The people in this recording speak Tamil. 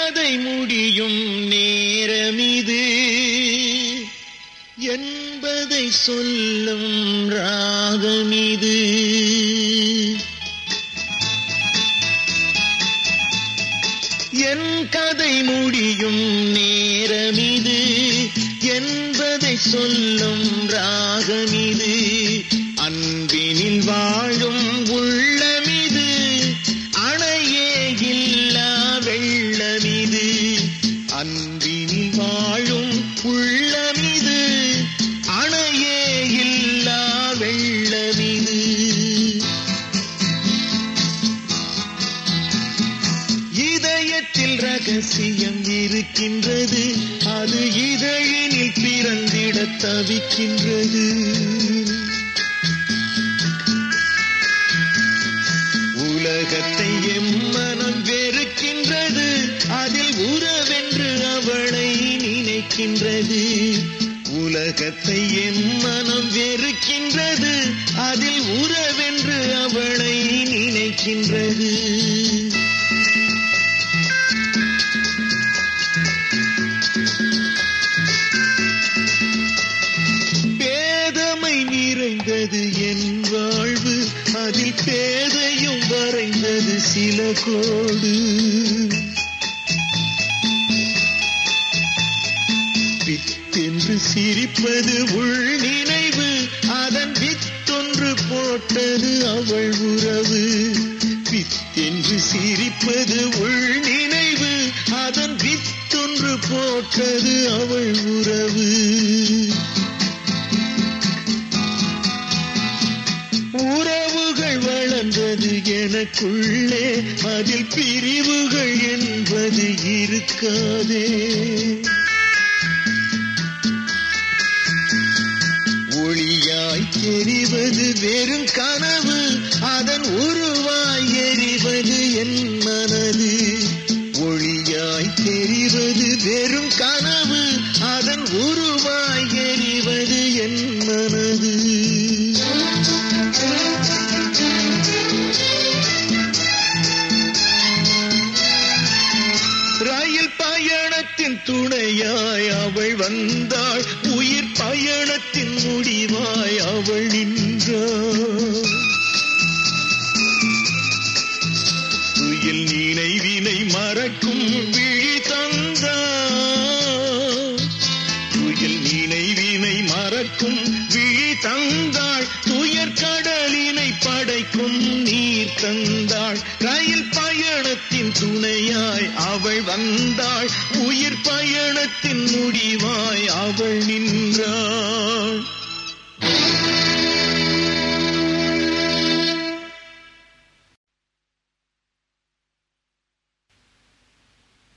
கதை முடியும் நேரமிது என்பதை சொல்லும் ராகமிது. என் கதை முடியும் நேரமிது என்பதை சொல்லும் ராகமிது. அன்பினில் வாழும் உள்ளமிது, அணையே இல்லா வெள்ளமிது. அன்பினில் வாழும் உள்ளமிது, அணையே இல்லா வெள்ளமிது. இதயத்தில் ரகசியம் இருக்கின்றது, அது இதழினில் பிறந்திட தவிக்கின்றது. உலகத்தை எம்மனம் வெறுக்கின்றது, அதில் உறவென்று அவளை நினைக்கின்றது. உலகத்தை எம்மனம் வெறுக்கின்றது, அதில் உறவென்று அவளை நினைக்கின்றது. பேதமை நிறைந்தது என் வாழ்வு, அதில் பேதையும் வரைந்தது சில கோடு. பித்தென்று சிரிப்பது உள் நினைவு, அதன் வித்தொன்று போட்டது அவள் உறவு. பித்தென்று சிரிப்பது உள் நினைவு, அதன் வித்தொன்று போட்டது அவள் உறவு. உறவுகள் வளர்ந்தது எனக்குள்ளே, அதில் பிரிவுகள் என்பது இருக்காதே. ஒளியாய் தெரிவது வெறும் கனவு, அதன் உருவாய் எறிவது என் மனது. ஒளியாய் தெரிவது வெறும் கனவு, அதன் உருவாய் எறிவது என் மனது. ரயில் பயணத்தின் துணையாய் அவள் வந்தாள், உயிர் பயணத்தின் முடிவாய் அவள் நின்றாள். துயில் நினைவினை மறக்கும் விழி தந்தாள், துயில் நினைவினை மறக்கும் விழி தந்தாள். துயர் கடலினை படைக்கும் நீர் தந்தாள். ரயில் பயணத்தின் துணையாய் அவள் வந்தாள், உயிர் பயணத்தின் முடிவாய் அவள் நின்றாள்.